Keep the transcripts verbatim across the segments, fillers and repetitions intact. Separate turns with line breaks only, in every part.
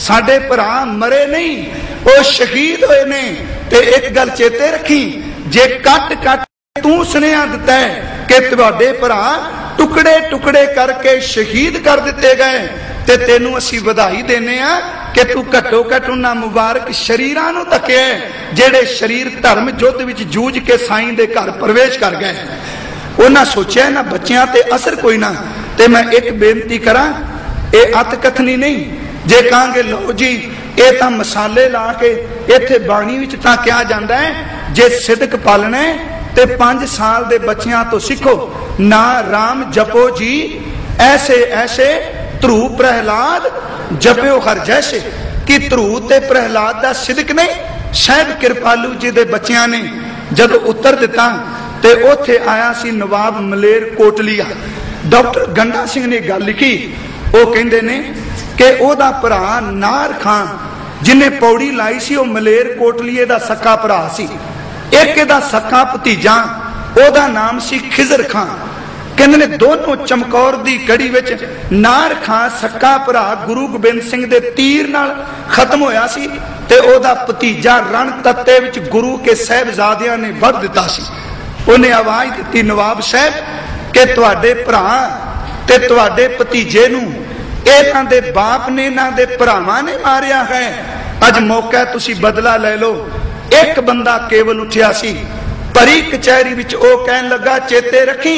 साडे भरा मरे नहीं, वो शहीद होए ने। ते एक गल चेते रखी, जे कट कट तू सुनेहा दिता है कि तुहाडे भरा टुकड़े टुकड़े करके शहीद कर दिते गए, ते तेनू असी बधाई देने आ कि तू घट्टो घट उन्हां मुबारक शरीरां नूं तकिया जेड़े शरीर धर्म युद्ध विच जूझ के साईं दे घर प्रवेश कर गए। उन्हां सोचिया ना बच्चियां ते असर कोई ना। ते मैं एक बेनती करां, ये अत कथनी नहीं, जे कहांगे लो जी ये तां मसाले ला के इत्थे बाणी विच तां कहा जांदा है, जे सिदक पालना है ते पांच साल दे बच्चियां तो सीखो ना राम जपो जी ऐसे ऐसे ध्रुव प्रहलाद जपियो हर जैसे। कि ध्रुव ते प्रहलाद दा सिदक नहीं, शायद कृपालू जी दे बच्चियां ने जदों उत्तर दिता ते उत्थे आया सी नवाब मलेर कोटलिया। डॉक्टर गंडा सिंह ने गल लिखी, वो कहंदे ने कि ओदा भरा नार खां जिन्हें पौड़ी लाई सी, वो मलेर कोटलीए दा सक्का भरा सी। एक दा सक्का भतीजा, ओदा नाम सी खिजर खां। कहंदे ने दोनों चमकौर दी कड़ी विच नार खां सक्का भरा गुरु गोबिंद सिंह दे तीर नाल खत्म होया सी, ते ओदा भतीजा रण तत्ते विच गुरु के साहिबजादियां ने वध दिता सी। उन्हें आवाज दी नवाब साहब कि तुहाडे भरा ते तुहाडे भतीजे नूं इन्हां दे बाप ने इन्हां दे भरावां ने मारिया है। अज मौका तुसी बदला ले लो। एक बंदा केवल उठिया सी, भरी कचहरी विच ओ कहन लगा, चेते रखी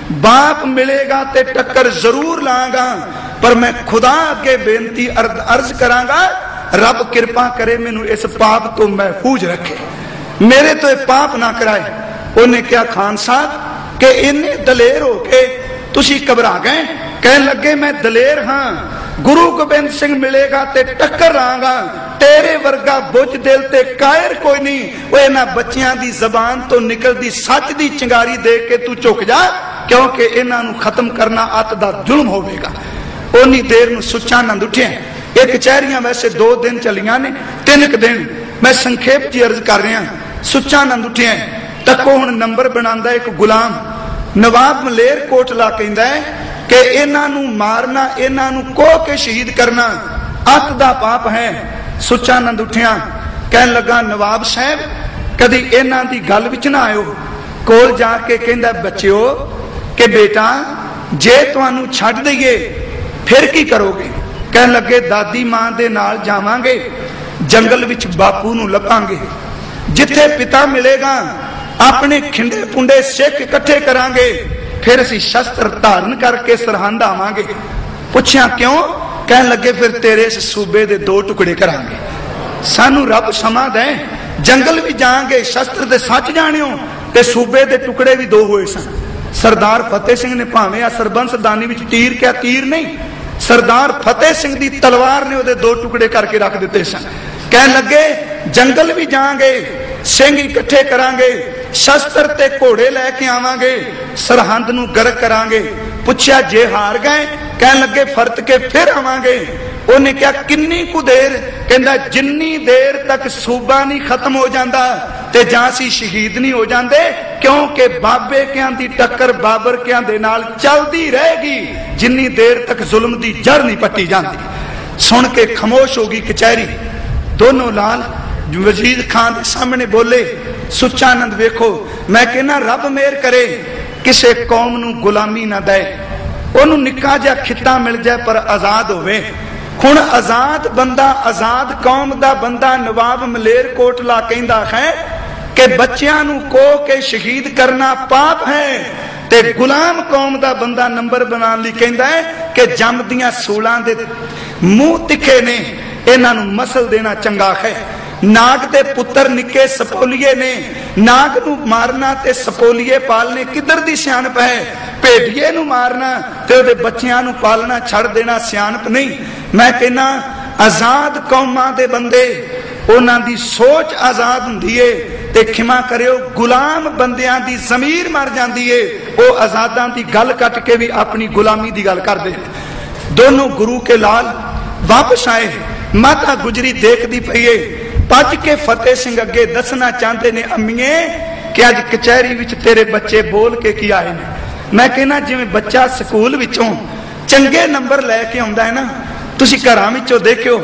बाप मिलेगा ते टक्कर जरूर लांगा, पर मैं खुदा अगे बेनती अर्ज करांगा, रब कृपा करे मैनू इस पाप तो महफूज रखे, मेरे तो यह पाप ना कराए। उन्हें क्या खान साहब कि इन्ने दलेर हो के तुसी घबरा गए? कहन लगे मैं दलेर हाँ, गुरु गोबिंद सिंह मिलेगा ते टक्कर लांगा, तेरे वर्गा बुझ दिल ते कायर कोई नहीं। वो इन्हां बच्चियां दी जबान तो निकलदी सच दी चिंगारी देख के तू झुक जा, क्योंकि इन्हां नूं खत्म करना अत दा जुल्म होवेगा। उन्नी देर नूं सुच्चा नंद उठिया। ये कचहरियां वैसे दो दिन चलियां ने, तीन क दिन मैं संखेप जी अर्ज कर रहा। सुच्चा नंद उठिया तको हुण नंबर बनांदा एक गुलाम नवाब मलेर कोटला कहंदा है कि इन्हां नूं मारना, इन्हां नूं कोह के शहीद करना अत दा पाप है। सुच्चा नंद उठिया कहन लगा, नवाब साहब कदी इन्हां दी गल विच ना आयो। कोल जाके कहंदा, बच्चिओ कि बेटा जे तुहानूं छड्ड दईए फिर की करोगे? कहन लगे, दादी मां दे नाल जावांगे, जंगल विच बापू नूं लभांगे, जिथे पिता मिलेगा अपने खिंडे पुंडे सिख इकट्ठे करांगे, फिर असीं शस्त्र धारण करके सरहंद आवांगे। पुछया क्यों? कहन लगे, फिर तेरे इस सूबे दे दो टुकड़े करांगे। सानू रब समा दे, जंगल भी जाएंगे, शस्त्र दे सच जाणियो ते सूबे दे टुकड़े भी दो हुए सन। सरदार फतेह सिंह ने भावें सरबंस दानी विच तीर क्या तीर नहीं, सरदार फतेह सिंह दी तलवार ने उहदे दो टुकड़े करके रख दिते सन। कहन लगे, जंगल भी जाएंगे, सिंह इकट्ठे करांगे, शस्त्र ते घोड़े लैके आवांगे, सरहंद नूं गरक करांगे। पुछया जे हार गए? कहन लगे, फरत के फिर आवांगे। उन्हें क्या किन्नी कु देर? कहंदा, जिन्नी देर तक सूबा नहीं खत्म हो जाता ते जां सी शहीद नहीं हो जाते, क्योंकि बाबे कियां दी टक्कर बाबर कियां दे नाल चलदी रहेगी जिन्नी देर तक जुल्म दी जड़ नहीं पट्टी जाती। सुन के खामोश हो गई कचहरी। दोनों लाल वजीर खान के सामने बोले, सुच्चा नंद वेखो, मैं कहना रब मेहर करे किसे कौम नूं गुलामी ना दे, ओनू निक्का जिहा खिता मिल जाए पर आजाद होवे। हुण आजाद बंदा, आजाद कौम दा बंदा नवाब मलेर कोटला कहंदा है कि बच्चियां नूं कोह के शहीद करना पाप है, ते गुलाम कौम दा बंदा नंबर बनाने लई कहंदा है कि जमदियां सूलां दे मुंह तिखे ने, इन्हां नूं मसल देना चंगा है। नाग दे पुत्र निके सपोलीए ने, नाग नूं मारना ते सपोलीए पालने किधर दी सियाणप है? भेड़िए नूं मारना ते उहदे बच्चियां नूं पालना छड़ देना सियाणप नहीं। मैं कहना आजाद कौमां दे बंदे, उन्हां दी सोच आजाद हुंदी है ते खिमा करियो गुलाम बंदियां दी जमीर मर जांदी है, वो आजादां दी गल कट के भी अपनी गुलामी दी गल करदे। दोनों गुरु के लाल वापस आए। माता गुजरी देखदी पई है, भज के फतेह सिंह अगे दसना चाहते ने, अम्मीए कि अज कचहरी विच तेरे बच्चे बोल के की आए ने। मैं कहना जिवें बच्चा स्कूल विचों चंगे नंबर लैके आउंदा है ना, तुसीं घरां विचों देखियो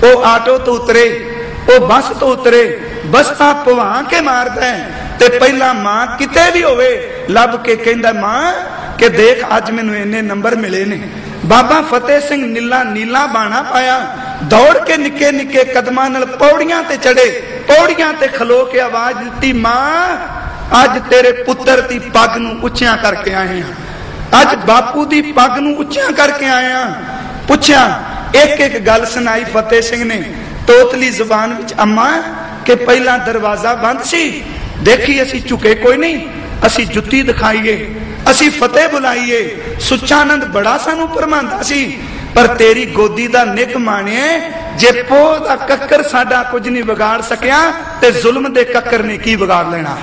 वो आटो तो उतरे, वो बस तो उतरे, बसां पवा के मारदा है ते पहला मां किते भी होवे लभ के कहंदा मां कि देख अज मैनू इन्ने नंबर मिले ने। बाबा फतेह सिंह नीला नीला बाणा पाया, दौड़ के निके निके कदमां नाल पौड़ियां ते चढ़े, पौड़ियां ते खलो के आवाज दी मां अज तेरे पुत्र दी पग नू उच्चियां करके आए हैं, अज बापू दी पग नू उच्चियां करके आए हैं। पुछया एक एक गल सुनाई फतेह सिंह ने तोतली जुबान विच, अम्मा के पहला दरवाजा बंद सी, देखी असी झुके कोई नहीं, असी जुत्ती दिखाईए, असी फतेह बुलाईए, सुचानंद बड़ा सानू फरमांदा सी, पर तेरी गोदी दा निक माने जे पो दा कक्कर साडा कुछ नहीं बिगाड़ सकिया ते जुल्म दे कक्कर ने की बिगाड़ लेना।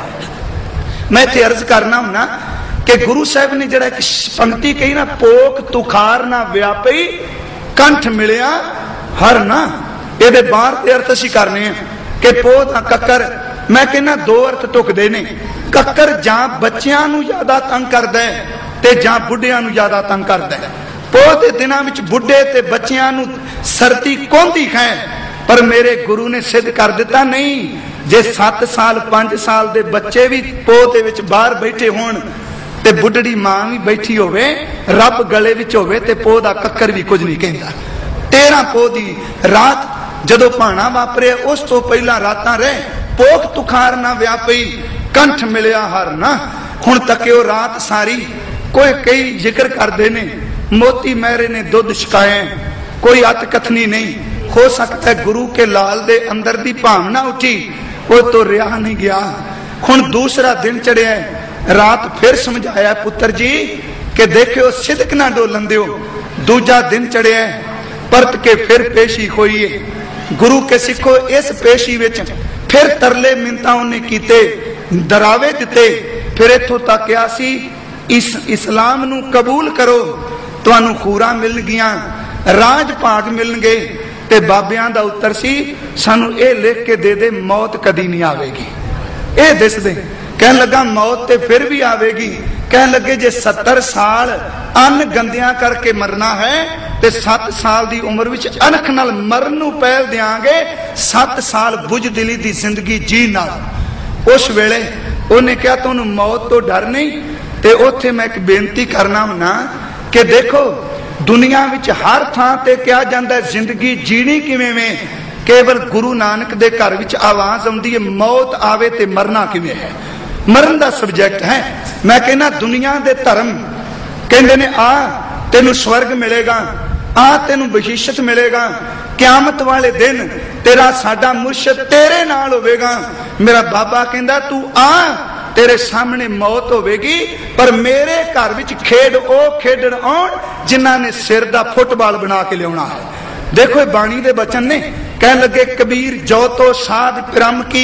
मैं इत्थे अर्ज करना हुन्ना कि गुरु साहब ने जड़ा एक पंक्ति कही ना, पोक तुखार ना व्यापी कंठ मिलिया हर ना, ये बाहर के अर्थ असी करने कि पो दा कक्कर, मैं कहना दो अर्थ टुकदे ने, कक्कर जां बच्चियां नू ज्यादा तंग करदा है ते जां बुढ़ियां नू ज्यादा तंग करदा है। पोह दे दिनां विच बुढ़े ते बच्चियां नू सर्दी कोंदी है, पर मेरे गुरु ने सिद्ध कर दिता नहीं, जे सत्त साल पांच साल दे बच्चे भी पोह दे विच बाहर बैठे होण ते बुढ़ड़ी मां भी बैठी होवे, रब गले विच होवे ते पोह दा कक्कर भी कुछ नहीं कहंदा। तेरह पोह दी रात जदों भाणा वापरे उस तो पहला रातां रह पोक तुखार ना व्यापी कंठ मिलिया हर ना। हुण तकियो रात सारी कोई कई जिक्र करदे ने, मोती मेहरे ने दुध छकाए, कोई अत कथनी नहीं, हो सकता है गुरु के लाल दे अंदर दी भावना उठी, वो तो रिहा नहीं गया। हुण दूसरा दिन चढ़िया, रात फिर समझाया पुत्र जी कि देखियो सिदक ना डोलन दियो। दूजा दिन चढ़िया, परत के फिर पेशी होई है। गुरु के सिखो इस पेशी विच फिर तरले मिन्नतां उन्हें कीते, डरावे दिते, फिर इत्थों तक क्या सी इस इस्लाम नू कबूल करो, तुहानू खूरा मिल गया, राज भाग मिलणगे। ते बाबियां दा उत्तर सी सानू ये लिख के दे दे मौत कदी नहीं आवेगी। ये दस दे, कहन लगा मौत ते फिर भी आवेगी। कहन लगे जे सत्तर साल अन्न गंदियां करके मरना है ते सत्त साल दी उम्र विच अनख नाल मरन नू पहल देंगे, सत्त साल बुझदिली दी जिंदगी जी नाल। उस वेले उन्हें क्या तुहानू मौत तो डर नहीं? ते उत्थे मैं एक बेनती करना हुन्ना कि देखो दुनिया विच हर थां ते क्या जांदा है, जिंदगी जीनी किवें में, केवल गुरु नानक दे घर विच आवाज आउंदी है मौत आवे ते मरना किवें है, मरण दा सब्जैक्ट है। मैं कहना दुनिया दे धर्म कहंदे ने आ तेनू स्वर्ग मिलेगा, आ तेनू बखशिश मिलेगा, क्यामत वाले दिन तेरा साडा मुर्शद तेरे नाल होवेगा। मेरा बाबा कहंदा तू आ तेरे सामने मौत होवेगी, पर मेरे घर विच खेड ओ खेडण आउण जिन्हां ने सिर दा फुटबाल बना के लियाउणा है। देखो बाणी दे बचन ने, कहन लगे कबीर जो तो साध पिरम की,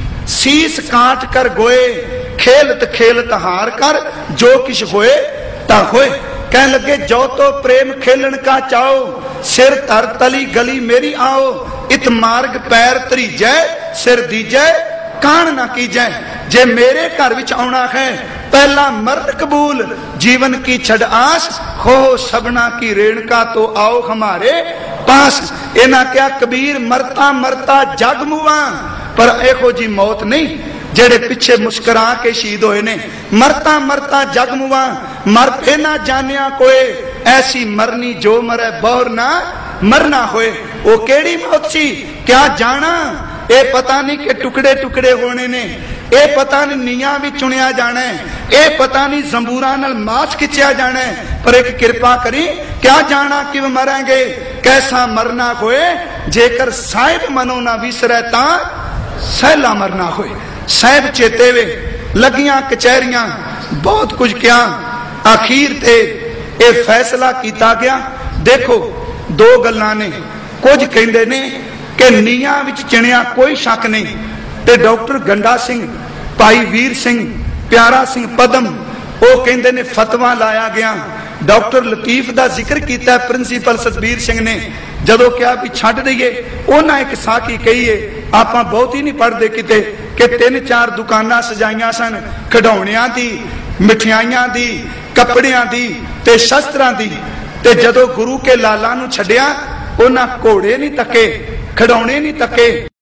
शीस काट कर गोए, खेलत खेलत हार कर, जो किश होए ता होए। कहन लगे जो तो प्रेम खेलन का चाओ, सिर धर तली गली मेरी आओ, इत मार्ग पैर तरीजै, सिर दीजै कान ना कीजै। जे मेरे घर विच आउणा है पहला मरण कबूल, जीवन की छड़ आस, हो सबना की रेणुका तो आओ हमारे पास। इन्हां क्या कबीर मरता मरता जग मुआ, पर एहो जी मौत नहीं जेड़े पिछे मुस्कुरा के शहीद होए ने। मरता मरता जग मुआ, मर पे ना जानिया कोई, ऐसी मरनी जो मरे बोर ना मरना होए। वो केड़ी मौत सी क्या जाना, ए पता नहीं कि टुकड़े टुकड़े होने ने, ए पता नहीं नीया भी चुनिया जाना है, ए पता नहीं जंबूरा नाल मास खिंचिया जाना है, पर एक कृपा करी क्या जाना कि मरेंगे, कैसा मरना होए, जेकर साहिब मनो ना विसरे ता सहला मरना होए। साहिब चेते वे लगियां कचहरियां बहुत कुछ क्या, आखिर ते ए फैसला किया गया। देखो दो गल्लां ने, कुछ कहंदे ने कि नीया विच चिणिया कोई शक नहीं, ते डॉक्टर गंडा सिंह, भाई वीर सिंह, प्यारा सिंह पदम, वो कहंदे ने फतवा लाया गया। डॉक्टर लतीफ का जिक्र किया प्रिंसीपल सतबीर सिंह ने, जदों क्या भी छड्ड दईए, उन्हां एक साखी कही है, आपां बहुत ही नहीं पढ़ते किते कि तीन चार दुकानां सजाइयां सन खिडौणियां दी, मिठाइयां दी, कपड़ियां दी ते शस्त्रां दी, ते जदों गुरु के लाला नूं छड्डिया, उन्हां घोड़े नहीं तके, ਖਿਡੌਣੇ ਨਹੀਂ ਤੱਕੇ।